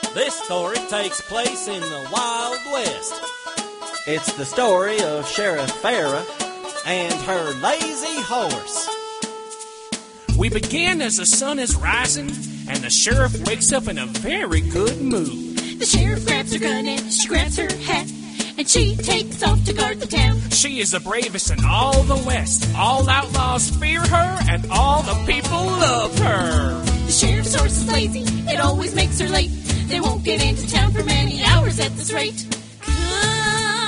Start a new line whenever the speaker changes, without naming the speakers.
This story takes place in the Wild West. It's the story of Sheriff Farah and her lazy horse.
We begin as the sun is rising, and the sheriff wakes up in a very good mood.
The sheriff grabs her gun and she grabs her hat, and she takes off to guard the town.
She is the bravest in all the West. All outlaws fear her, and all the people love her.
The sheriff's horse is lazy, it always makes her late. They won't get into town for many hours at this rate. Come